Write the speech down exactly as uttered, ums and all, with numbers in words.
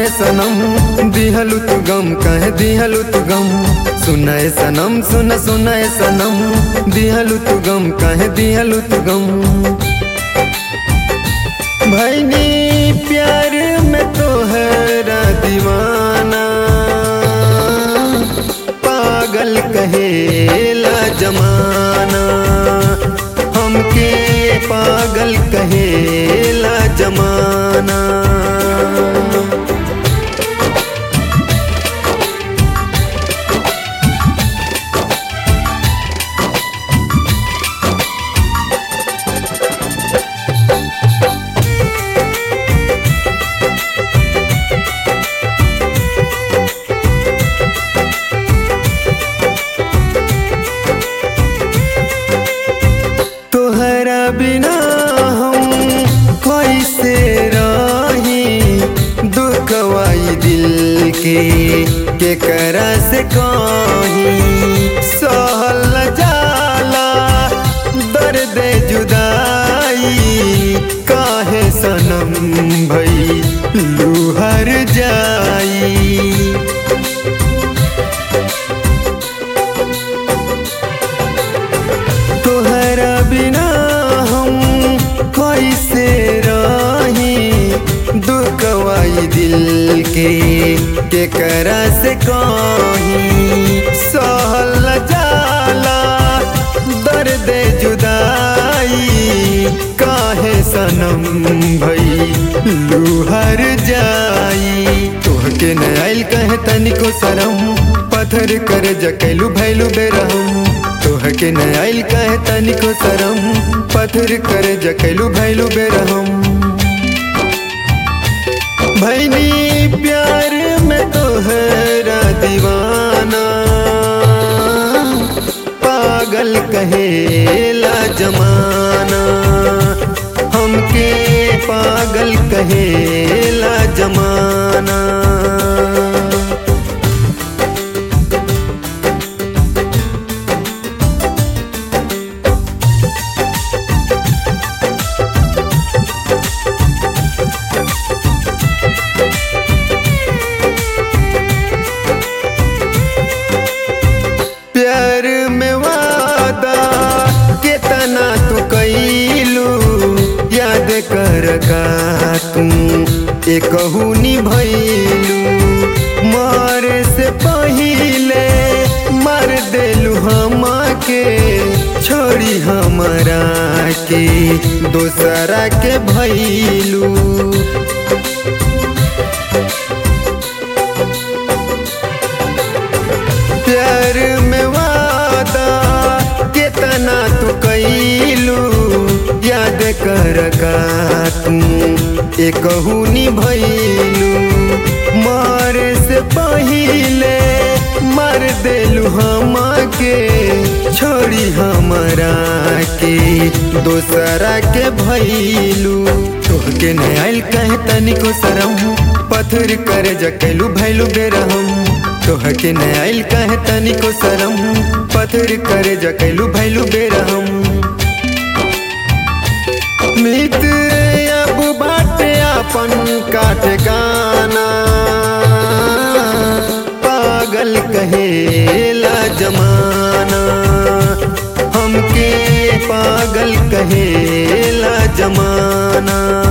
सनम दिहलु तू गम कहे दिहलु तू गम सुनाए सनम सुन सुनाए सनम दिहलु तू गम कहे दिहलु तू गम। भैनी प्यार में तोहरा दीवाना पागल कहेला जमाना हमके पागल कहेला जमाना। तोहरा बिना हम कैसे रही दुखवाई दिल के केकरा से कहीं सहल जाला दर्द जुदाई काहे सनम भई लूहर जाई। तोहरा बिना हम कैसे रही दुखवाई दिल के केकरा से कहीं सहल जाला दर्द जुदाई काहे सनम भई लूहर जाई। तोहके न आइल कहे तनिको शरम पत्थर कर जकैलू भैलू बेरहम तोहके न आइल कहे तनिको शरम पत्थर कर जकैलू भैलू बेरहम। भैनी प्यार में तोहरा दीवाना पागल कहेला जमाना हमके पागल कहेला जमाना। प्यार में वादा कितना तू कैलू याद कर का तू एकहू निभैलू मारे से पहिले मार देलू हमके छोड़ी हमरा के दोसरा के भैलू। प्यार में वादा कितना तू कैलू याद कर का तू एकहू निभैलू मारे से पहिले मार देलू हमके छोड़ी हमरा के दोसरा के भैलू। तोहके न आइल कहे तनिको शरम पत्थर कर जकैलू भैलू बेरहम तोहके न आइल कहे तनिको शरम पत्थर कर जकैलू भैलू बेरहम। मित अब बाटे अपन काटे गाना पागल कहेला जमाना हमके पागल कहेला जमाना।